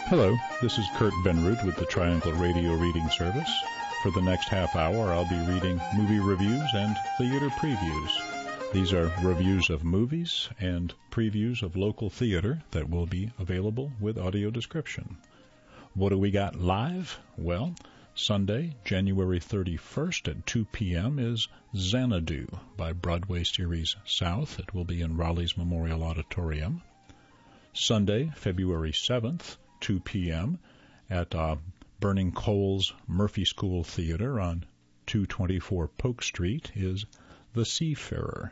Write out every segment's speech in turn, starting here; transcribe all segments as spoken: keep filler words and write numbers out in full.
Hello, this is Kurt Benrud with the Triangle Radio Reading Service. For the next half hour, I'll be reading movie reviews and theater previews. These are reviews of movies and previews of local theater that will be available with audio description. What do we got live? Well, Sunday, January thirty-first at two p.m. is Xanadu by Broadway Series South. It will be in Raleigh's Memorial Auditorium. Sunday, February seventh, two p.m. at uh, Burning Coal's Murphy School Theater on two twenty-four Polk Street is The Seafarer.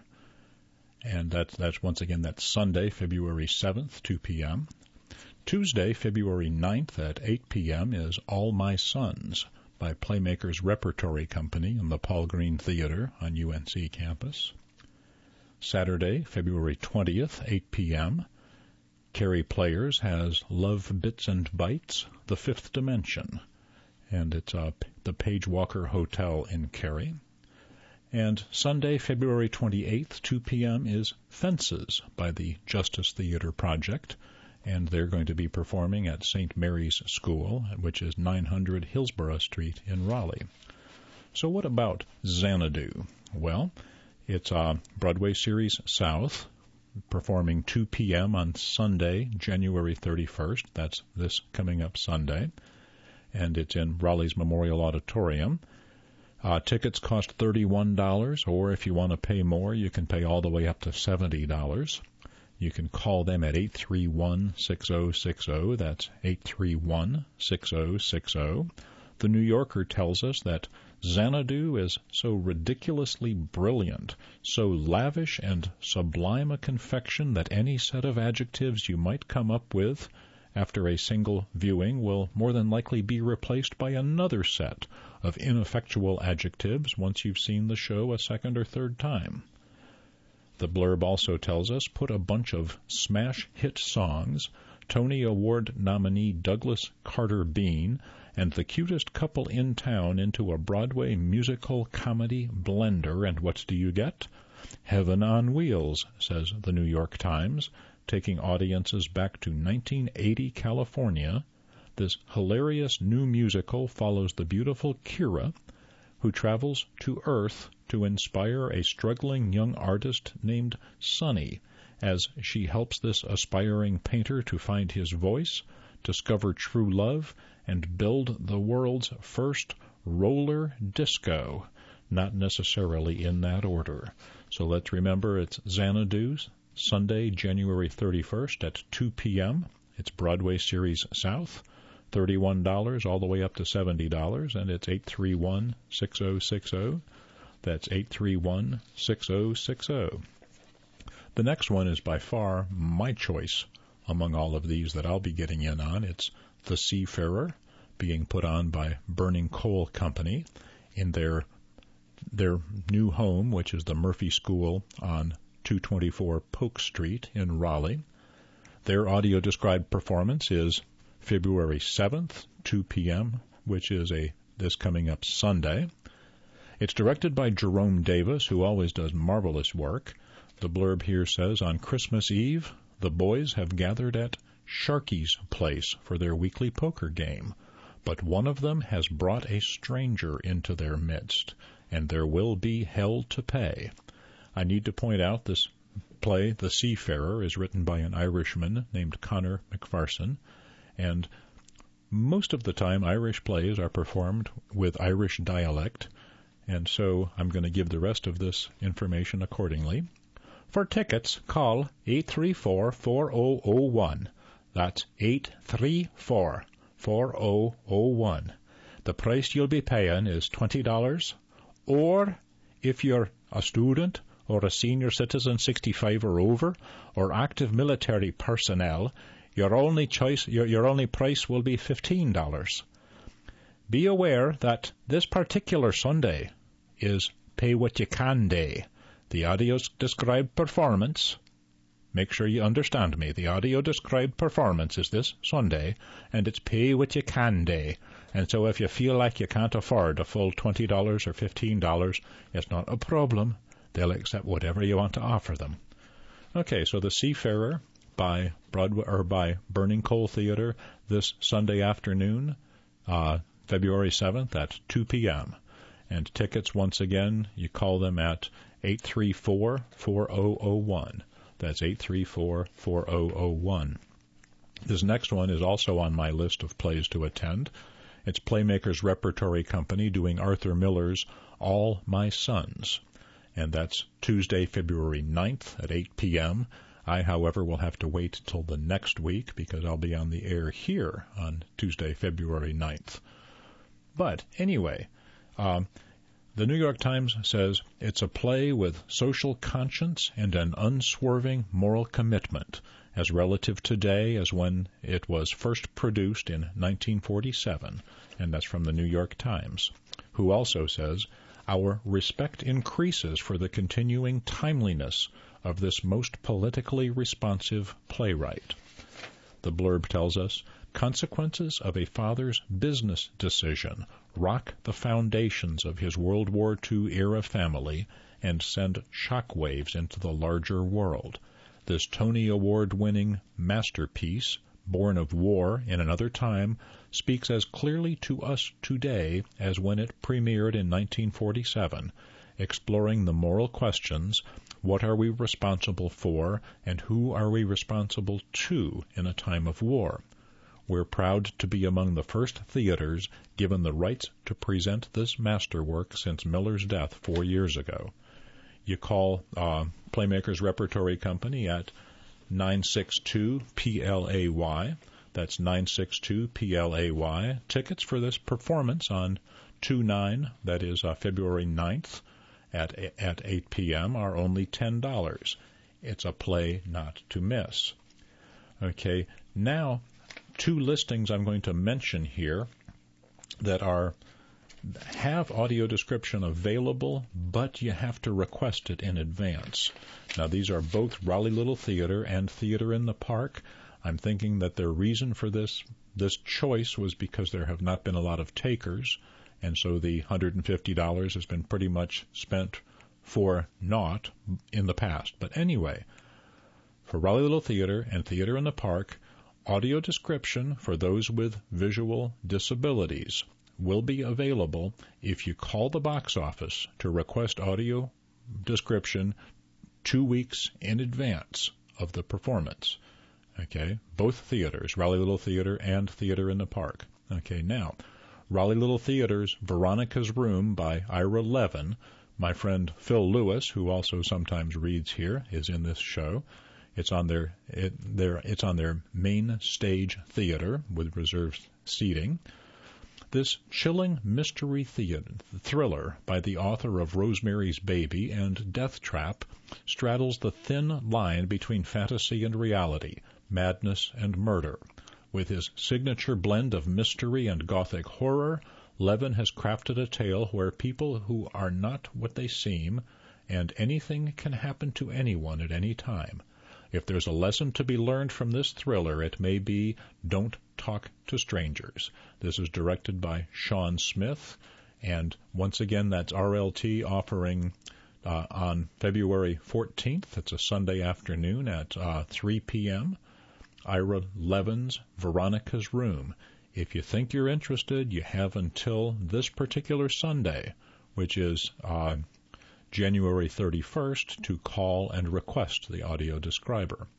And that's, that's once again, that's Sunday, February seventh, two p.m. Tuesday, February ninth at eight p.m. is All My Sons by Playmakers Repertory Company in the Paul Green Theater on U N C campus. Saturday, February twentieth, eight p.m., Carrie Players has Love Bits and Bites, The Fifth Dimension, and it's uh, the Page Walker Hotel in Cary. And Sunday, February twenty-eighth, two p.m. is Fences by the Justice Theater Project, and they're going to be performing at Saint Mary's School, which is nine hundred Hillsborough Street in Raleigh. So what about Xanadu? Well, it's uh, Broadway Series South, performing two p.m. on Sunday, January thirty-first. That's this coming up Sunday. And it's in Raleigh's Memorial Auditorium. Uh, tickets cost thirty-one dollars, or if you want to pay more, you can pay all the way up to seventy dollars. You can call them at eight three one, six oh six oh. That's eight three one, six oh six oh. The New Yorker tells us that Xanadu is so ridiculously brilliant, so lavish and sublime a confection that any set of adjectives you might come up with after a single viewing will more than likely be replaced by another set of ineffectual adjectives once you've seen the show a second or third time. The blurb also tells us, put a bunch of smash hit songs, Tony Award nominee Douglas Carter Bean, and the cutest couple in town into a Broadway musical comedy blender, and what do you get? Heaven on Wheels, says the New York Times, taking audiences back to nineteen eighty California. This hilarious new musical follows the beautiful Kira, who travels to Earth to inspire a struggling young artist named Sonny, as she helps this aspiring painter to find his voice, discover true love, and build the world's first roller disco, not necessarily in that order. So let's remember it's Xanadu's, Sunday, January thirty-first at two p.m. It's Broadway Series South, thirty-one dollars all the way up to seventy dollars, and it's eight three one, six oh six oh. That's eight three one, six oh six oh. The next one is by far my choice among all of these that I'll be getting in on. It's The Seafarer, being put on by Burning Coal Company in their their new home, which is the Murphy School on two twenty-four Polk Street in Raleigh. Their audio-described performance is February seventh, two p.m., which is a this coming up Sunday. It's directed by Jerome Davis, who always does marvelous work. The blurb here says, on Christmas Eve, the boys have gathered at Sharky's place for their weekly poker game, but one of them has brought a stranger into their midst, and there will be hell to pay. I need to point out this play, The Seafarer, is written by an Irishman named Connor McPherson, and most of the time Irish plays are performed with Irish dialect, and so I'm going to give the rest of this information accordingly. For tickets, call eight three four, four oh oh one. That's eight three four, four oh oh one. The price you'll be paying is twenty dollars, or if you're a student or a senior citizen sixty-five or over, or active military personnel, your only choice, your, your only price will be fifteen dollars. Be aware that this particular Sunday is Pay What You Can Day. The audio-described performance, make sure you understand me, the audio-described performance is this Sunday, and it's Pay What You Can Day. And so if you feel like you can't afford a full twenty dollars or fifteen dollars, it's not a problem. They'll accept whatever you want to offer them. Okay, so The Seafarer by Broadway or by Burning Coal Theater this Sunday afternoon, uh, February seventh at two p.m. And tickets, once again, you call them at eight three four, four zero zero one. That's eight three four, four zero zero one. This next one is also on my list of plays to attend. It's Playmakers Repertory Company doing Arthur Miller's All My Sons. And that's Tuesday, February ninth at eight p.m. I, however, will have to wait till the next week because I'll be on the air here on Tuesday, February ninth. But anyway, um, the New York Times says it's a play with social conscience and an unswerving moral commitment, as relative today as when it was first produced in nineteen forty-seven, and that's from the New York Times, who also says, our respect increases for the continuing timeliness of this most politically responsive playwright. The blurb tells us, consequences of a father's business decision rock the foundations of his World War Two era family and send shockwaves into the larger world. This Tony Award-winning masterpiece, born of war in another time, speaks as clearly to us today as when it premiered in nineteen forty-seven, exploring the moral questions, what are we responsible for, and who are we responsible to in a time of war. We're proud to be among the first theaters given the rights to present this masterwork since Miller's death four years ago. You call uh, Playmakers Repertory Company at nine six two P L A Y. That's nine six two P L A Y. Tickets for this performance on two nine, that is uh, February ninth at, at eight p.m. are only ten dollars. It's a play not to miss. Okay, now two listings I'm going to mention here that are have audio description available, but you have to request it in advance. Now, these are both Raleigh Little Theater and Theater in the Park. I'm thinking that their reason for this this choice was because there have not been a lot of takers, and so the one hundred fifty dollars has been pretty much spent for naught in the past. But anyway, for Raleigh Little Theater and Theater in the Park, audio description for those with visual disabilities will be available if you call the box office to request audio description two weeks in advance of the performance. Okay, both theaters, Raleigh Little Theater and Theater in the Park. Okay, now, Raleigh Little Theater's Veronica's Room by Ira Levin. My friend Phil Lewis, who also sometimes reads here, is in this show. It's on their it, their it's on their main stage theater with reserved seating. This chilling mystery theater, thriller by the author of Rosemary's Baby and Death Trap straddles the thin line between fantasy and reality, madness and murder. With his signature blend of mystery and gothic horror, Levin has crafted a tale where people who are not what they seem, and anything can happen to anyone at any time. If there's a lesson to be learned from this thriller, it may be don't talk to strangers. This is directed by Sean Smith, and once again, that's R L T offering uh, on February fourteenth. It's a Sunday afternoon at uh, three p.m. Ira Levin's Veronica's Room. If you think you're interested, you have until this particular Sunday, which is uh, January thirty-first, to call and request the audio describer.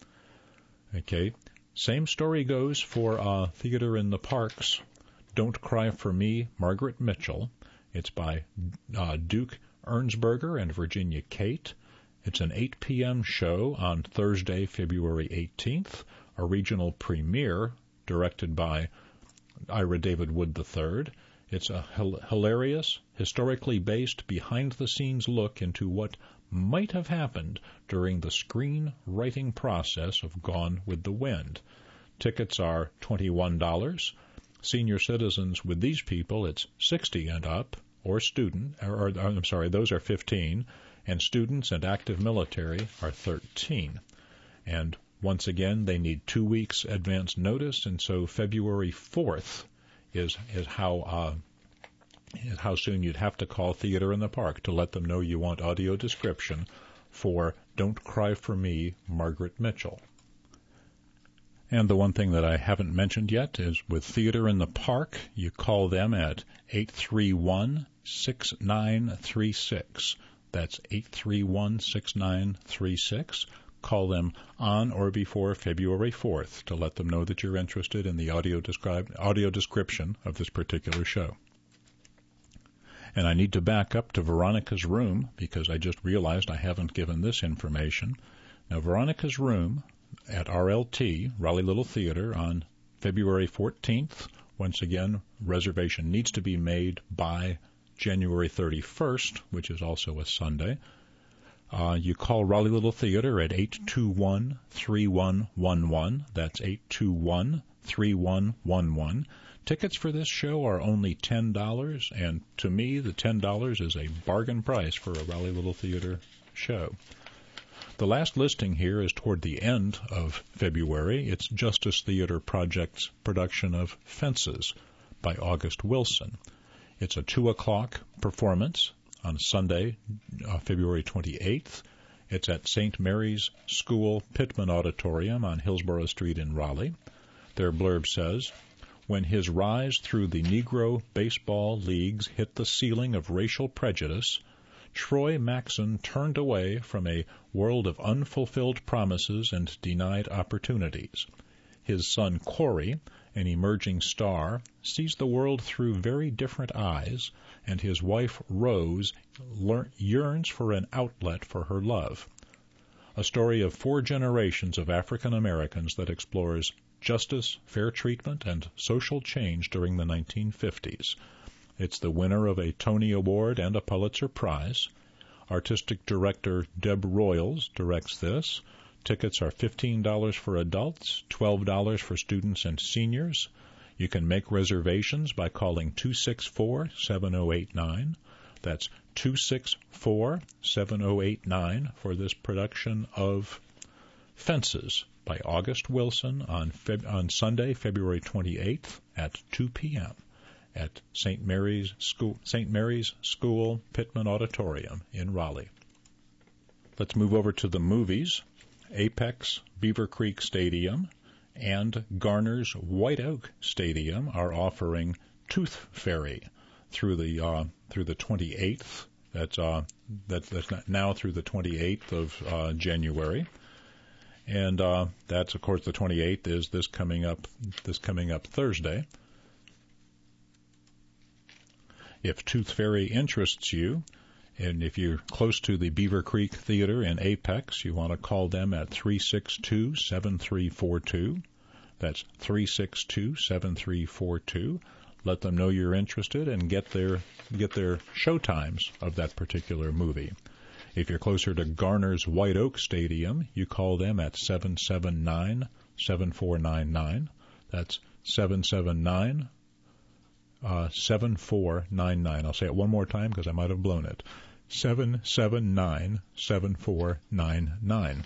Okay, same story goes for uh, Theater in the Park's Don't Cry for Me, Margaret Mitchell. It's by uh, Duke Ernsberger and Virginia Cate. It's an eight p.m. show on Thursday, February eighteenth, a regional premiere directed by Ira David Wood the third. It's a hilarious, historically based, behind-the-scenes look into what might have happened during the screenwriting process of Gone with the Wind. Tickets are twenty-one dollars. Senior citizens with these people, it's sixty and up, or student, or, or I'm sorry, those are fifteen, and students and active military are thirteen. And once again, they need two weeks advance notice, and so February fourth is is how uh, is how soon you'd have to call Theater in the Park to let them know you want audio description for Don't Cry for Me, Margaret Mitchell. And the one thing that I haven't mentioned yet is with Theater in the Park, you call them at eight three one, six nine three six. That's eight three one, six nine three six. Call them on or before February fourth to let them know that you're interested in the audio, describe, audio description of this particular show. And I need to back up to Veronica's Room because I just realized I haven't given this information. Now, Veronica's Room at R L T, Raleigh Little Theater, on February fourteenth. Once again, reservation needs to be made by January thirty-first, which is also a Sunday. Uh, you call Raleigh Little Theater at eight two one, three one one one. That's eight two one, three one one one. Tickets for this show are only ten dollars, and to me, the ten dollars is a bargain price for a Raleigh Little Theater show. The last listing here is toward the end of February. It's Justice Theater Project's production of Fences by August Wilson. It's a two o'clock performance on Sunday, uh, February twenty-eighth. It's at Saint Mary's School Pittman Auditorium on Hillsborough Street in Raleigh. Their blurb says, when his rise through the Negro baseball leagues hit the ceiling of racial prejudice, Troy Maxson turned away from a world of unfulfilled promises and denied opportunities. His son Corey, an emerging star, sees the world through very different eyes, and his wife Rose lear- yearns for an outlet for her love. A story of four generations of African Americans that explores justice, fair treatment, and social change during the nineteen fifties. It's the winner of a Tony Award and a Pulitzer Prize. Artistic director Deb Royals directs this. Tickets are fifteen dollars for adults, twelve dollars for students and seniors. You can make reservations by calling two six four, seven oh eight nine. That's two six four, seven oh eight nine for this production of Fences by August Wilson on, Feb- on Sunday, February twenty-eighth at two p.m. at Saint Mary's School, Saint Mary's School Pittman Auditorium in Raleigh. Let's move over to the movies. Apex Beaver Creek Stadium and Garner's White Oak Stadium are offering Tooth Fairy through the uh, through the twenty-eighth. That's uh, that, that's now through the twenty-eighth of uh, January, and uh, that's of course the twenty-eighth is this coming up this coming up Thursday. If Tooth Fairy interests you, and if you're close to the Beaver Creek Theater in Apex, you want to call them at three six two, seven three four two. That's three six two, seven three four two. Let them know you're interested and get their get their show times of that particular movie. If you're closer to Garner's White Oak Stadium, you call them at seven seven nine, seven four nine nine. That's seven seven nine, seven four nine nine. I'll say it one more time because I might have blown it. seven seven nine, seven four nine nine.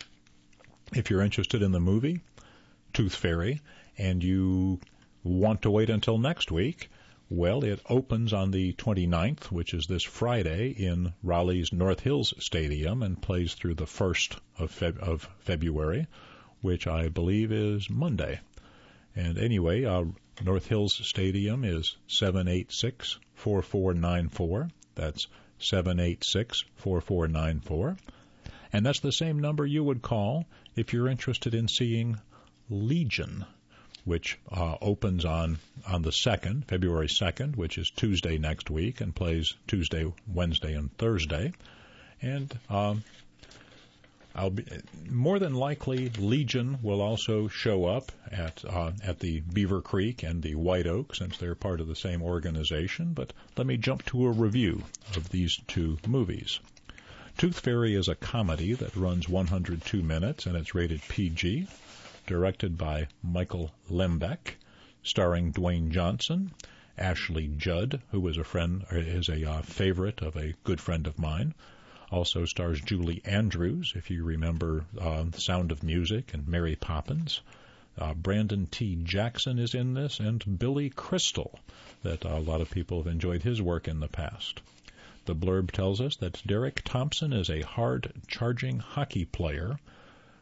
If you're interested in the movie Tooth Fairy and you want to wait until next week, well, it opens on the twenty-ninth, which is this Friday, in Raleigh's North Hills Stadium and plays through the first of, Feb- of February, which I believe is Monday. And anyway, uh, North Hills Stadium is seven eight six, four four nine four. That's seven eight six, four four nine four. And that's the same number you would call if you're interested in seeing Legion, which uh, opens on, on the second, February second, which is Tuesday next week, and plays Tuesday, Wednesday, and Thursday. And um, I'll be, more than likely, Legion will also show up at uh, at the Beaver Creek and the White Oak, since they're part of the same organization. But let me jump to a review of these two movies. Tooth Fairy is a comedy that runs one hundred two minutes, and it's rated P G. Directed by Michael Lembeck, starring Dwayne Johnson, Ashley Judd, who is a friend, or is a uh, favorite of a good friend of mine. Also stars Julie Andrews, if you remember uh, The Sound of Music and Mary Poppins. Uh, Brandon T. Jackson is in this, and Billy Crystal, that uh, a lot of people have enjoyed his work in the past. The blurb tells us that Derek Thompson is a hard-charging hockey player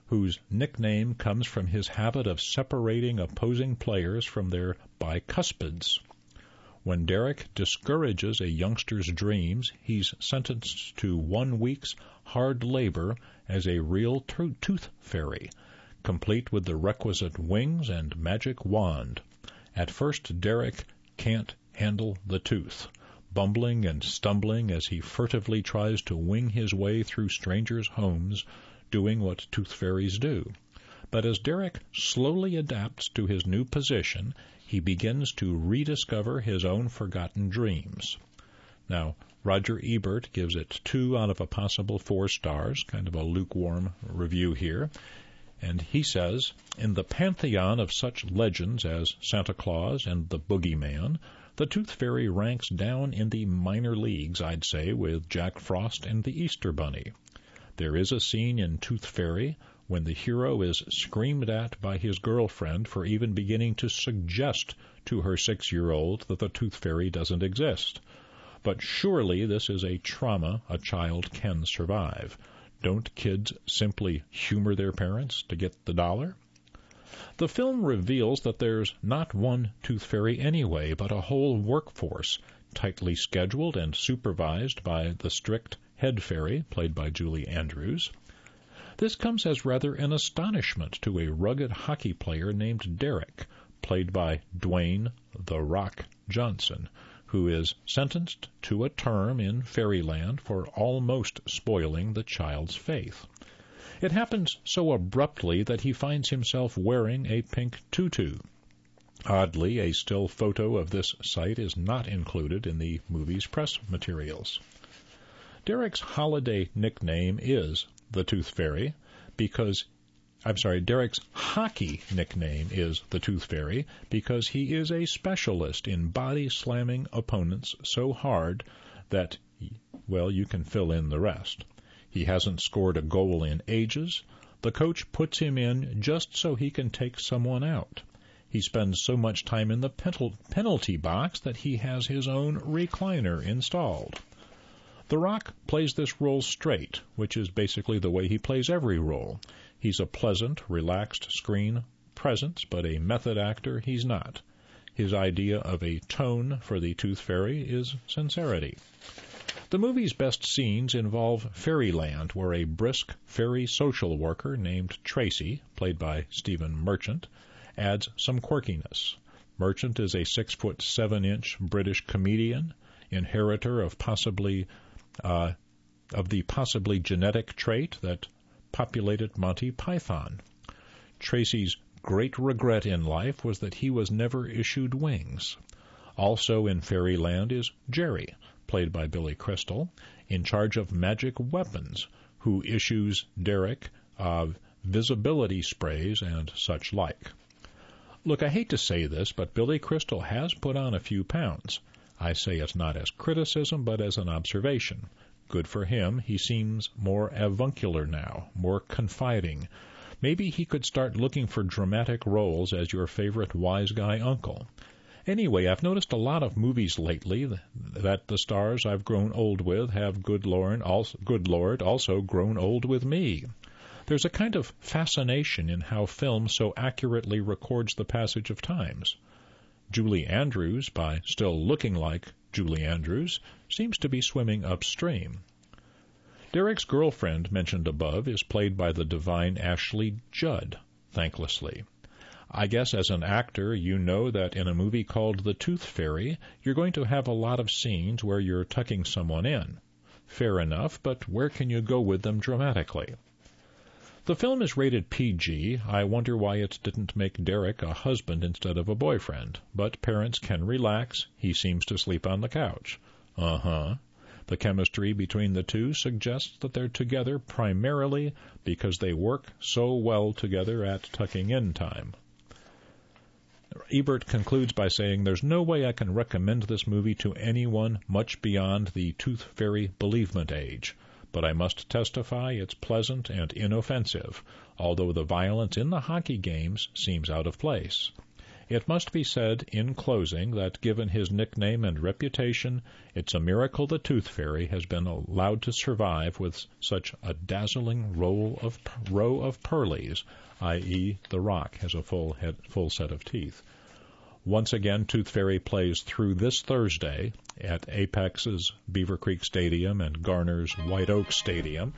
whose nickname comes from his habit of separating opposing players from their bicuspids. When Derek discourages a youngster's dreams, he's sentenced to one week's hard labor as a real to- tooth fairy, complete with the requisite wings and magic wand. At first, Derek can't handle the tooth, bumbling and stumbling as he furtively tries to wing his way through strangers' homes, doing what tooth fairies do. But as Derek slowly adapts to his new position, he begins to rediscover his own forgotten dreams. Now, Roger Ebert gives it two out of a possible four stars, kind of a lukewarm review here. And he says, in the pantheon of such legends as Santa Claus and the Boogeyman, the Tooth Fairy ranks down in the minor leagues, I'd say, with Jack Frost and the Easter Bunny. There is a scene in Tooth Fairy when the hero is screamed at by his girlfriend for even beginning to suggest to her six-year-old that the Tooth Fairy doesn't exist. But surely this is a trauma a child can survive. Don't kids simply humor their parents to get the dollar? The film reveals that there's not one Tooth Fairy anyway, but a whole workforce, tightly scheduled and supervised by the strict head fairy, played by Julie Andrews. This comes as rather an astonishment to a rugged hockey player named Derek, played by Dwayne "The Rock" Johnson, who is sentenced to a term in fairyland for almost spoiling the child's faith. It happens so abruptly that he finds himself wearing a pink tutu. Oddly, a still photo of this sight is not included in the movie's press materials. Derek's holiday nickname is the Tooth Fairy because, I'm sorry, Derek's hockey nickname is the Tooth Fairy because he is a specialist in body-slamming opponents so hard that, well, you can fill in the rest. He hasn't scored a goal in ages. The coach puts him in just so he can take someone out. He spends so much time in the penalty box that he has his own recliner installed. The Rock plays this role straight, which is basically the way he plays every role. He's a pleasant, relaxed screen presence, but a method actor he's not. His idea of a tone for the Tooth Fairy is sincerity. The movie's best scenes involve Fairyland, where a brisk fairy social worker named Tracy, played by Stephen Merchant, adds some quirkiness. Merchant is a six-foot-seven-inch British comedian, inheritor of possibly uh, of the possibly genetic trait that populated Monty Python. Tracy's great regret in life was that he was never issued wings. Also in Fairyland is Jerry, played by Billy Crystal, in charge of magic weapons, who issues Derek uh, visibility sprays and such like. Look, I hate to say this, but Billy Crystal has put on a few pounds. I say it not as criticism, but as an observation. Good for him. He seems more avuncular now, more confiding. Maybe he could start looking for dramatic roles as your favorite wise guy uncle. Anyway, I've noticed a lot of movies lately that the stars I've grown old with have, good Lord, also, good Lord, also grown old with me. There's a kind of fascination in how film so accurately records the passage of times. Julie Andrews, by still looking like Julie Andrews, seems to be swimming upstream. Derek's girlfriend, mentioned above, is played by the divine Ashley Judd, thanklessly. I guess as an actor, you know that in a movie called The Tooth Fairy, you're going to have a lot of scenes where you're tucking someone in. Fair enough, but where can you go with them dramatically? The film is rated P G. I wonder why it didn't make Derek a husband instead of a boyfriend. But parents can relax. He seems to sleep on the couch. Uh-huh. The chemistry between the two suggests that they're together primarily because they work so well together at tucking-in time. Ebert concludes by saying, "There's no way I can recommend this movie to anyone much beyond the Tooth Fairy bereavement age. But I must testify it's pleasant and inoffensive, although the violence in the hockey games seems out of place. It must be said in closing that given his nickname and reputation, it's a miracle the Tooth Fairy has been allowed to survive with such a dazzling row of, row of pearlies, that is The Rock has a full, head, full set of teeth. Once again, Tooth Fairy plays through this Thursday at Apex's Beaver Creek Stadium and Garner's White Oak Stadium.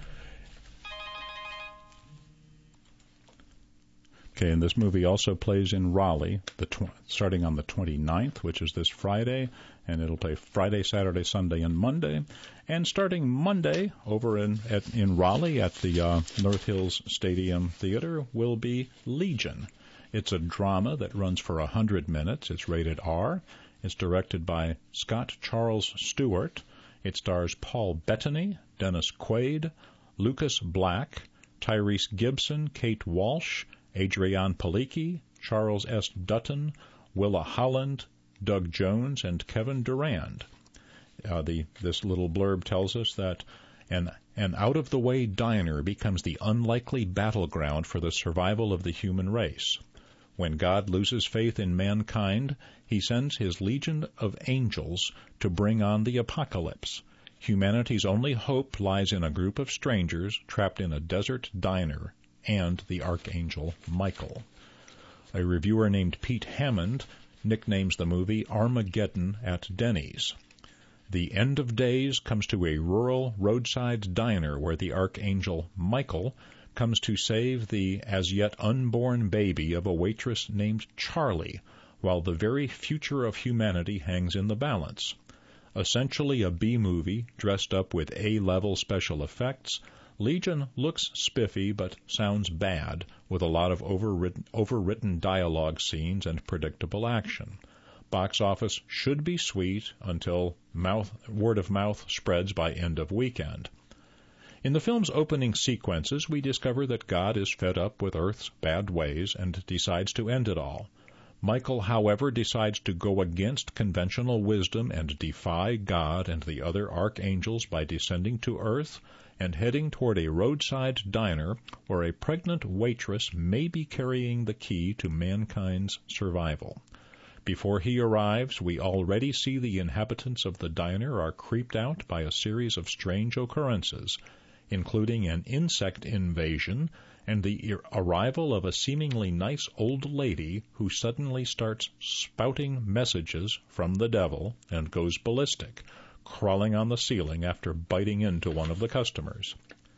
Okay, and this movie also plays in Raleigh, the tw- starting on the twenty-ninth, which is this Friday, and it'll play Friday, Saturday, Sunday, and Monday. And starting Monday over in at, in Raleigh at the uh, North Hills Stadium Theater will be Legion. It's a drama that runs for one hundred minutes. It's rated R. It's directed by Scott Charles Stewart. It stars Paul Bettany, Dennis Quaid, Lucas Black, Tyrese Gibson, Kate Walsh, Adrian Palicki, Charles S. Dutton, Willa Holland, Doug Jones, and Kevin Durand. Uh, the, this little blurb tells us that an, an out-of-the-way diner becomes the unlikely battleground for the survival of the human race. When God loses faith in mankind, he sends his legion of angels to bring on the apocalypse. Humanity's only hope lies in a group of strangers trapped in a desert diner and the Archangel Michael. A reviewer named Pete Hammond nicknames the movie Armageddon at Denny's. The end of days comes to a rural roadside diner where the Archangel Michael comes to save the as yet unborn baby of a waitress named Charlie, while the very future of humanity hangs in the balance. Essentially a B-movie dressed up with A-level special effects, Legion looks spiffy but sounds bad, with a lot of overwritten, overwritten dialogue scenes and predictable action. Box office should be sweet until mouth, word of mouth spreads by end of weekend. In the film's opening sequences, we discover that God is fed up with Earth's bad ways and decides to end it all. Michael, however, decides to go against conventional wisdom and defy God and the other archangels by descending to Earth and heading toward a roadside diner where a pregnant waitress may be carrying the key to mankind's survival. Before he arrives, we already see the inhabitants of the diner are creeped out by a series of strange occurrences, including an insect invasion and the arrival of a seemingly nice old lady who suddenly starts spouting messages from the devil and goes ballistic, crawling on the ceiling after biting into one of the customers.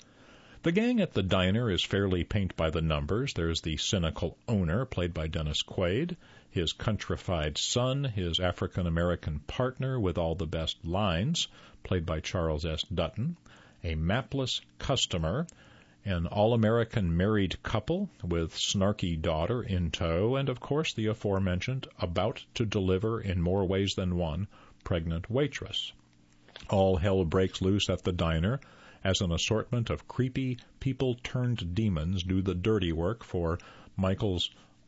The gang at the diner is fairly paint by the numbers. There's the cynical owner, played by Dennis Quaid, his countrified son, his African-American partner with all the best lines, played by Charles S. Dutton, a mapless customer, an all-American married couple with snarky daughter in tow, and, of course, the aforementioned, about-to-deliver in more ways than one, pregnant waitress. All hell breaks loose at the diner as an assortment of creepy people-turned-demons do the dirty work for Michael's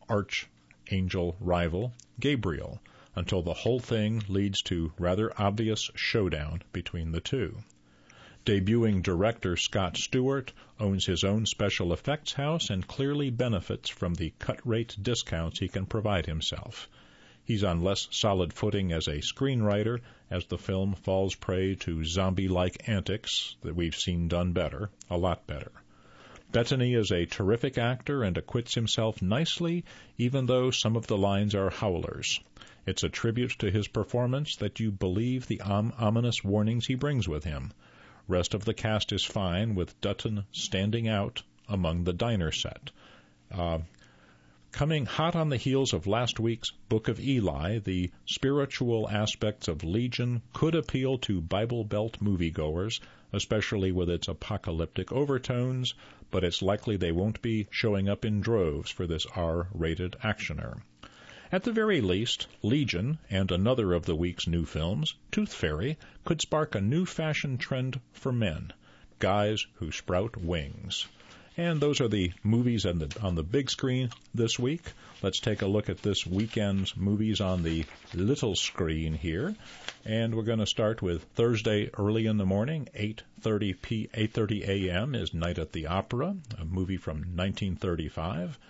archangel rival, Gabriel, until the whole thing leads to rather obvious showdown between the two. Debuting director Scott Stewart owns his own special effects house and clearly benefits from the cut-rate discounts he can provide himself. He's on less solid footing as a screenwriter as the film falls prey to zombie-like antics that we've seen done better, a lot better. Bettany is a terrific actor and acquits himself nicely, even though some of the lines are howlers. It's a tribute to his performance that you believe the om- ominous warnings he brings with him. Rest of the cast is fine, with Dutton standing out among the diner set. Uh, coming hot on the heels of last week's Book of Eli, the spiritual aspects of Legion could appeal to Bible Belt moviegoers, especially with its apocalyptic overtones, but it's likely they won't be showing up in droves for this R-rated actioner. At the very least, Legion and another of the week's new films, Tooth Fairy, could spark a new fashion trend for men, guys who sprout wings. And those are the movies on the, on the big screen this week. Let's take a look at this weekend's movies on the little screen here. And we're going to start with Thursday early in the morning, eight thirty p eight thirty a.m. is Night at the Opera, a movie from nineteen thirty-five.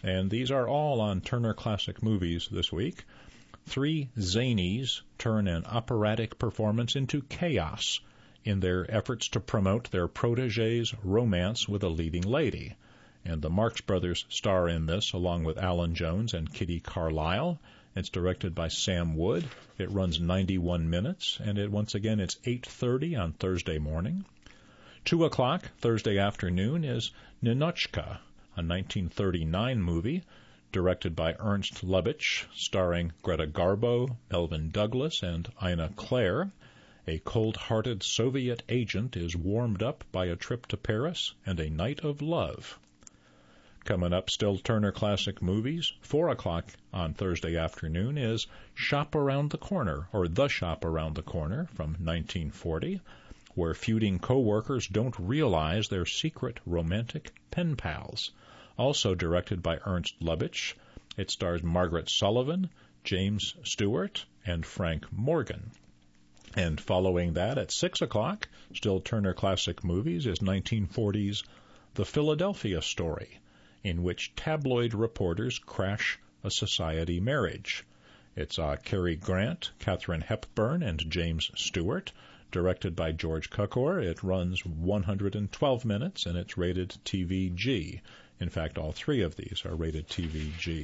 and these are all on Turner Classic Movies this week. Three zanies turn an operatic performance into chaos in their efforts to promote their protege's romance with a leading lady. And the Marx Brothers star in this, along with Alan Jones and Kitty Carlisle. It's directed by Sam Wood. It runs ninety-one minutes, and it once again it's eight thirty on Thursday morning. Two o'clock Thursday afternoon is Ninotchka, a nineteen thirty-nine movie directed by Ernst Lubitsch, starring Greta Garbo, Melvyn Douglas, and Ina Claire. A cold-hearted Soviet agent is warmed up by a trip to Paris and a night of love. Coming up, still Turner Classic Movies, four o'clock on Thursday afternoon is Shop Around the Corner, or The Shop Around the Corner, from nineteen forty, where feuding co-workers don't realize they're secret romantic pen pals. Also directed by Ernst Lubitsch, it stars Margaret Sullivan, James Stewart, and Frank Morgan. And following that, at six o'clock, still Turner Classic Movies, is nineteen forty's The Philadelphia Story, in which tabloid reporters crash a society marriage. It's uh, Cary Grant, Katharine Hepburn, and James Stewart, directed by George Cukor. It runs one hundred twelve minutes, and it's rated T V G. In fact, all three of these are rated T V G.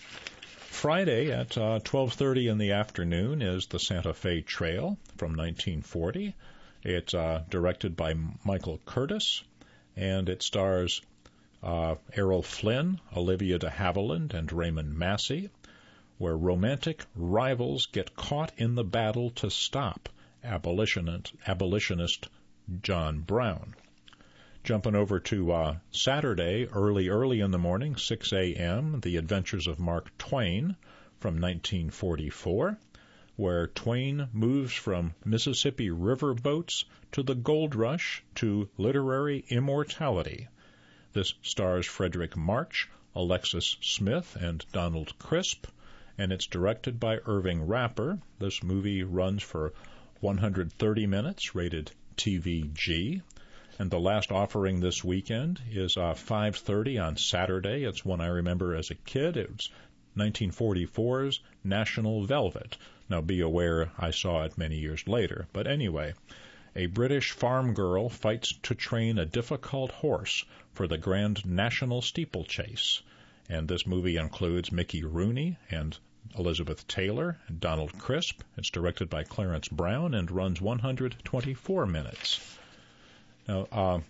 Friday at uh, twelve thirty in the afternoon is The Santa Fe Trail from nineteen forty. It's uh, directed by Michael Curtis, and it stars Uh, Errol Flynn, Olivia de Havilland, and Raymond Massey, where romantic rivals get caught in the battle to stop abolitionist, abolitionist John Brown. Jumping over to uh, Saturday, early, early in the morning, six a.m., The Adventures of Mark Twain from nineteen forty-four, where Twain moves from Mississippi river boats to the gold rush to literary immortality. This stars Frederick March, Alexis Smith, and Donald Crisp, and it's directed by Irving Rapper. This movie runs for one hundred thirty minutes, rated T V G. And the last offering this weekend is uh, five thirty on Saturday. It's one I remember as a kid. It was nineteen forty-four's National Velvet. Now, be aware, I saw it many years later. But anyway, a British farm girl fights to train a difficult horse for the Grand National Steeplechase. And this movie includes Mickey Rooney and Elizabeth Taylor and Donald Crisp. It's directed by Clarence Brown and runs one hundred twenty-four minutes. Now, a uh,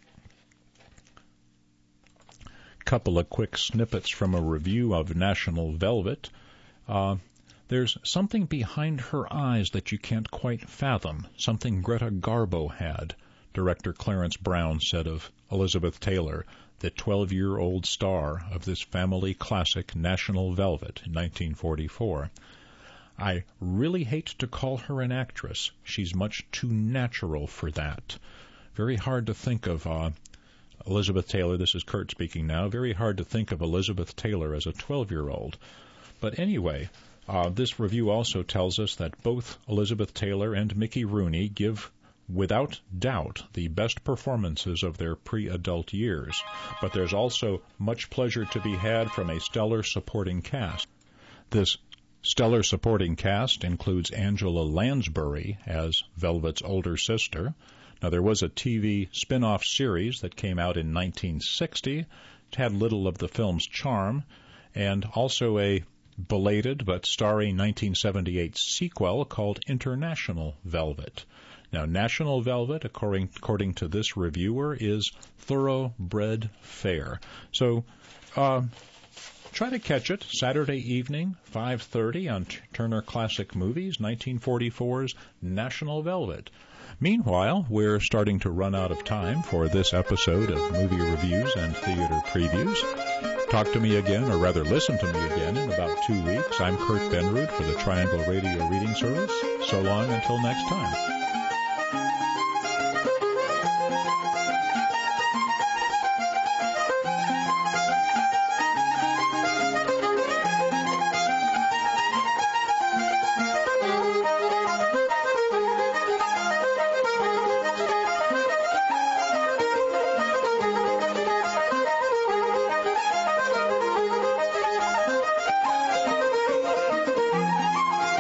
couple of quick snippets from a review of National Velvet. Uh, There's something behind her eyes that you can't quite fathom, something Greta Garbo had, director Clarence Brown said of Elizabeth Taylor, the twelve-year-old star of this family classic National Velvet in nineteen forty-four. I really hate to call her an actress. She's much too natural for that. Very hard to think of uh, Elizabeth Taylor, this is Kurt speaking now, very hard to think of Elizabeth Taylor as a twelve-year-old. But anyway, Uh, this review also tells us that both Elizabeth Taylor and Mickey Rooney give, without doubt, the best performances of their pre-adult years. But there's also much pleasure to be had from a stellar supporting cast. This stellar supporting cast includes Angela Lansbury as Velvet's older sister. Now, there was a T V spin-off series that came out in nineteen sixty. It had little of the film's charm, and also a belated but starry nineteen seventy-eight sequel called International Velvet. Now, National Velvet, according, according to this reviewer, is thoroughbred fare. So, uh, try to catch it Saturday evening, five thirty on T- Turner Classic Movies, nineteen forty-four's National Velvet. Meanwhile, we're starting to run out of time for this episode of Movie Reviews and Theater Previews. Talk to me again, or rather listen to me again, in about two weeks. I'm Kurt Benrud for the Triangle Radio Reading Service. So long until next time.